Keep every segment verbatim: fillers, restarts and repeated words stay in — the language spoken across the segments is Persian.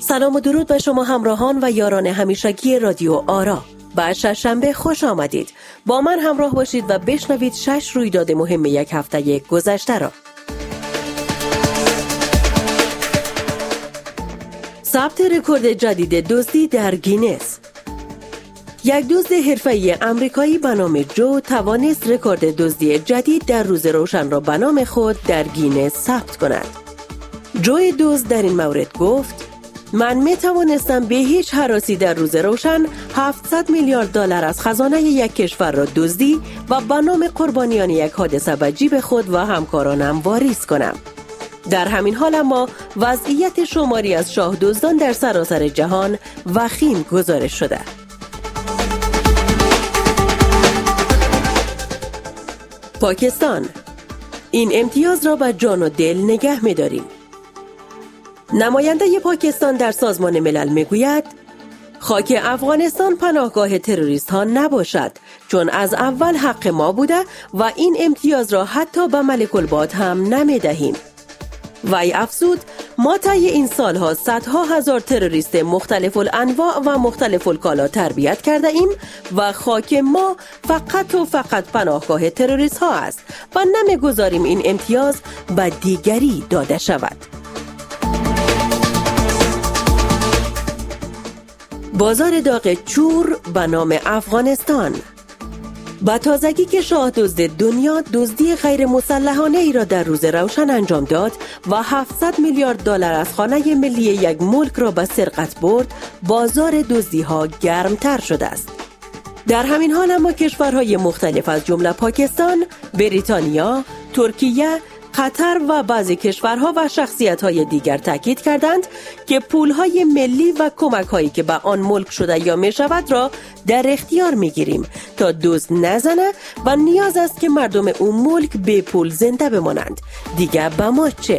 سلام و درود به شما همراهان و یاران همیشگی رادیو آرا. به ششنبه خوش آمدید. با من همراه باشید و بشنوید شش رویداد مهم یک هفته گذشته را. ثبت رکورد جدید دزدی در گینس. یک دزد حرفه‌ای آمریکایی به نام جو توانست رکورد دزدی جدید در روز روشن را به نام خود در گینس ثبت کند. جو دزد در این مورد گفت: من می توانستم به هیچ هراسی در روز روشن هفتصد میلیارد دلار از خزانه یک کشور را دزدی و به نام قربانیان یک حادثه به جیب خود و همکارانم واریز کنم. در همین حال اما وضعیت شماری از شاه دزدان در سراسر جهان وخیم گزارش شده. پاکستان: این امتیاز را به جان و دل نگه می داریم. نماینده پاکستان در سازمان ملل می گوید خاک افغانستان پناهگاه تروریست ها نباشد، چون از اول حق ما بوده و این امتیاز را حتی به ملک الباد هم نمی دهیم. وی افزود: ما طی این سالها صدها هزار تروریست مختلف الانواع و مختلف الکالا تربیت کرده ایم و خاک ما فقط و فقط پناهگاه تروریست ها است و نمی گذاریم این امتیاز به دیگری داده شود. بازار داغ چور به نام افغانستان. با تازگی که شاه دزد دنیا دزدی غیر مسلحانه ای را در روز روشن انجام داد و هفتصد میلیارد دلار از خانه ملی یک ملک را به سرقت برد، بازار دزدی ها گرمتر شده است. در همین حال اما کشورهای مختلف از جمله پاکستان، بریتانیا، ترکیه، قطر و بعضی کشورها و شخصیت‌های دیگر تاکید کردند که پول‌های ملی و کمک‌هایی که به آن ملک شده یا می‌شود را در اختیار می‌گیریم تا دزد نزنه و نیاز است که مردم اون ملک بی پول زنده بمانند. دیگر به ما چه؟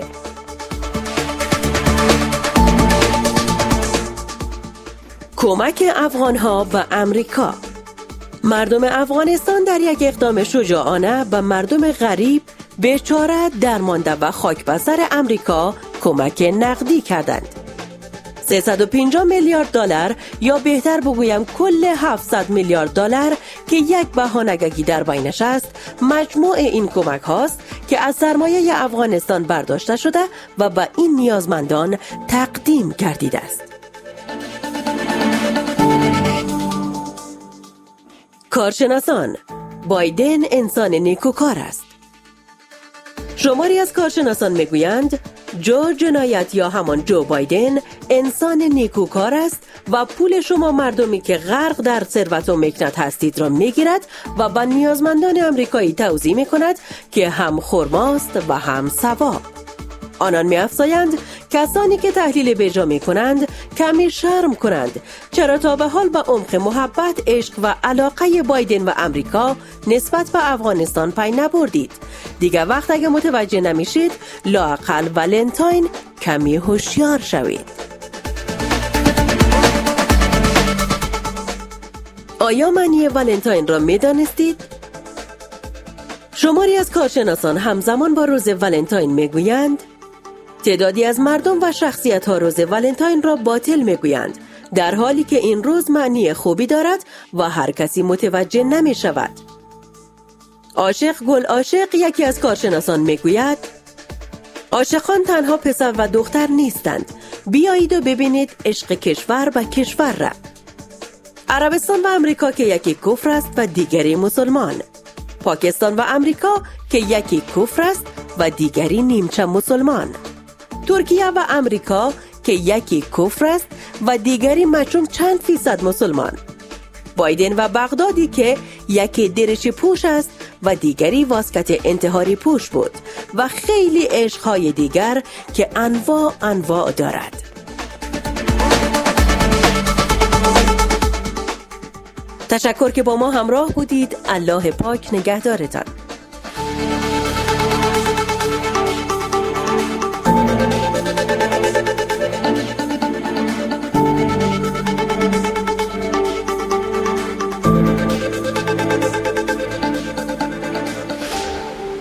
کمک افغان‌ها و امریکا. مردم افغانستان در یک اقدام شجاعانه به مردم غریب، بیچاره، درمانده و خاک بر سر امریکا کمک نقدی کردند. سیصد و پنجاه میلیارد دلار یا بهتر بگویم کل هفتصد میلیارد دلار که یک بهانه‌گی در بینش است، مجموع این کمک هاست که از سرمایه افغانستان برداشته شده و به این نیازمندان تقدیم گردیده است. کارشناسان: بایدن انسان نیکوکار است. شماری از کارشناسان میگویند جو جنایت یا همان جو بایدن انسان نیکوکار است و پول شما مردمی که غرق در ثروت و مکنت هستید را میگیرد و به نیازمندان امریکایی توزیع میکند که هم خرماست و هم ثواب. آنان می‌افزایند کسانی که تحلیل بیجا می‌کنند کمی شرم کنند، چرا تا به حال به عمق محبت، عشق و علاقه بایدن و امریکا نسبت به افغانستان پی نبردید. دیگر وقت اگه متوجه نمیشید لااقل ولنتاین کمی هوشیار شوید. آیا معنی ولنتاین را می‌دانستید؟ شماری از کارشناسان همزمان با روز ولنتاین میگویند تعدادی از مردم و شخصیت‌ها روز ولنتاین را باطل میگویند، در حالی که این روز معنی خوبی دارد و هر کسی متوجه نمی شود. عاشق گل عاشق یکی از کارشناسان میگوید عاشقان تنها پسر و دختر نیستند، بیایید و ببینید عشق کشور به کشور را. عربستان و امریکا که یکی کفر است و دیگری مسلمان. پاکستان و امریکا که یکی کفر است و دیگری نیمچه مسلمان. ترکیه و امریکا که یکی کفر است و دیگری مچون چند فیصد مسلمان. بایدن و بغدادی که یکی درش پوش است و دیگری واسکت انتحاری پوش بود و خیلی عشقهای دیگر که انواع انواع دارد. تشکر که با ما همراه بودید. الله پاک نگهدارتان.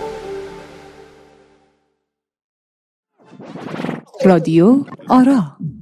رادیو آرا.